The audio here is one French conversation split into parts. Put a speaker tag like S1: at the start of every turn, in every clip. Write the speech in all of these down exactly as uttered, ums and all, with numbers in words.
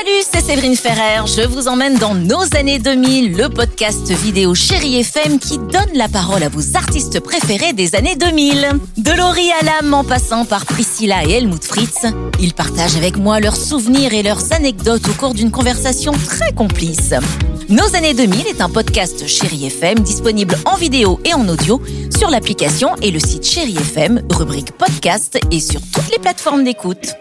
S1: Salut, c'est Séverine Ferrer. Je vous emmène dans nos années deux mille, le podcast vidéo Chérie F M qui donne la parole à vos artistes préférés des années deux mille. De Laurie Hallam en passant par Priscilla et Helmut Fritz, ils partagent avec moi leurs souvenirs et leurs anecdotes au cours d'une conversation très complice. Nos années deux mille est un podcast Chérie F M disponible en vidéo et en audio sur l'application et le site Chérie F M, rubrique podcast et sur toutes les plateformes d'écoute.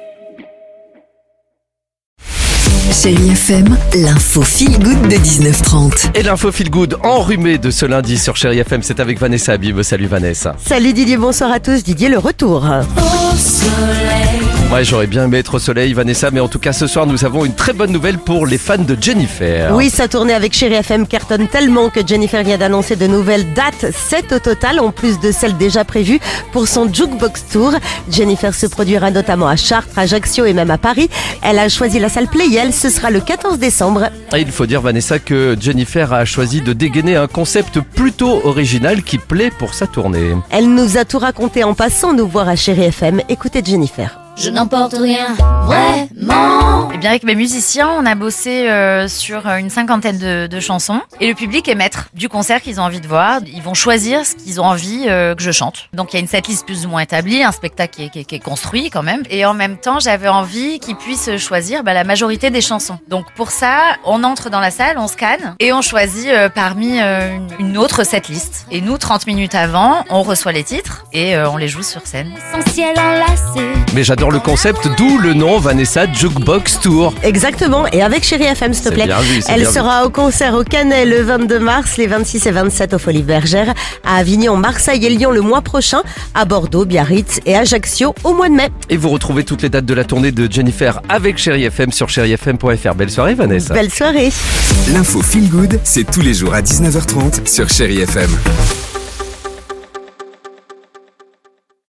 S2: Chérie F M, l'info feel good de dix-neuf trente.
S3: Et l'info feel good enrhumée de ce lundi sur Chérie F M, c'est avec Vanessa Habib. Salut Vanessa.
S4: Salut Didier, bonsoir à tous. Didier, le retour.
S1: Au soleil.
S3: Ouais, j'aurais bien aimé être au soleil, Vanessa, mais en tout cas ce soir nous avons une très bonne nouvelle pour les fans de Jennifer.
S4: Oui, sa tournée avec Chérie F M cartonne tellement que Jennifer vient d'annoncer de nouvelles dates, sept au total, en plus de celles déjà prévues pour son Jukebox Tour. Jennifer se produira notamment à Chartres, Ajaccio et même à Paris. Elle a choisi la salle Playel, ce sera le quatorze décembre.
S3: Et il faut dire, Vanessa, que Jennifer a choisi de dégainer un concept plutôt original qui plaît pour sa tournée.
S4: Elle nous a tout raconté en passant nous voir à Chérie F M. Écoutez Jennifer.
S1: Je n'emporte rien, vraiment.
S5: Et bien avec mes musiciens, on a bossé euh, sur une cinquantaine de, de chansons. Et le public est maître du concert qu'ils ont envie de voir. Ils vont choisir ce qu'ils ont envie euh, que je chante. Donc il y a une setlist plus ou moins établie, un spectacle qui est, qui est, qui est construit quand même. Et en même temps, j'avais envie qu'ils puissent choisir bah, la majorité des chansons. Donc pour ça, on entre dans la salle, on scanne et on choisit euh, parmi euh, une, une autre setlist. Et nous, trente minutes avant, on reçoit les titres et euh, on les joue sur scène.
S1: Essentiel enlacé.
S3: Mais j'adore le concept, d'où le nom Vanessa Jukebox Tour.
S4: Exactement, et avec Chérie F M, s'il te
S3: C'est
S4: plaît.
S3: bien vu, c'est
S4: Elle
S3: bien vu.
S4: sera au concert au Canet le vingt-deux mars, les vingt-six et vingt-sept au Folies Bergères, à Avignon, Marseille et Lyon le mois prochain, à Bordeaux, Biarritz et Ajaccio au mois de mai.
S3: Et vous retrouvez toutes les dates de la tournée de Jennifer avec Chérie F M sur chérie f m point f r. Belle soirée Vanessa.
S4: Belle soirée.
S2: L'info feel good, c'est tous les jours à dix-neuf heures trente sur Chérie F M.